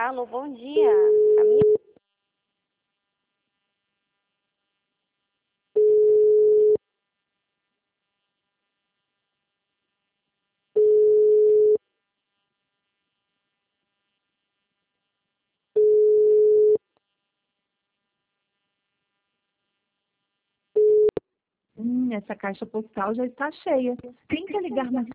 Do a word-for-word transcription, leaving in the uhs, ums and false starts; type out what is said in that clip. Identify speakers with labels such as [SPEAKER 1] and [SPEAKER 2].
[SPEAKER 1] Alô, bom dia. A minha...
[SPEAKER 2] Hum, essa caixa postal já está cheia. Tenta ligar mais